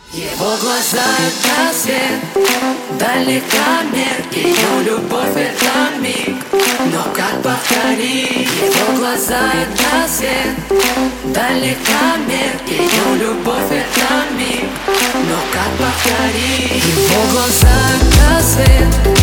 Его глаза — это свет, далекомер. Ее любовь — это миг, но как повторить? Его глаза — это свет, далекомер. Ее любовь — это миг, но как повторить? Его глаза — это свет,